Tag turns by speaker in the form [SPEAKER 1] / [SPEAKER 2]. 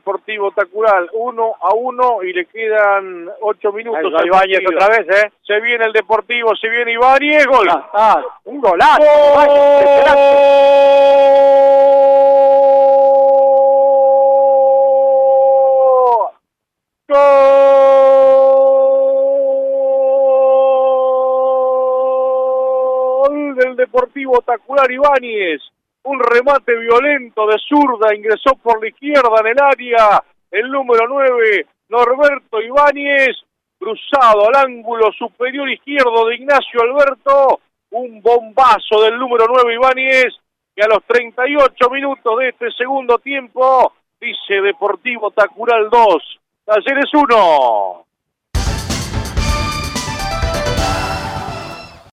[SPEAKER 1] Deportivo Tacural, 1-1 y le quedan 8 minutos.
[SPEAKER 2] Ibáñez otra vez,
[SPEAKER 1] Se viene el Deportivo, se viene Ibáñez, gol.
[SPEAKER 2] Un golazo.
[SPEAKER 1] Gol del Deportivo Tacural, Ibáñez. Un remate violento de zurda, ingresó por la izquierda en el área. El número 9, Norberto Ibáñez, cruzado al ángulo superior izquierdo de Ignacio Alberto. Un bombazo del número 9, Ibáñez, que a los 38 minutos de este segundo tiempo dice Deportivo Tacural 2, Talleres 1.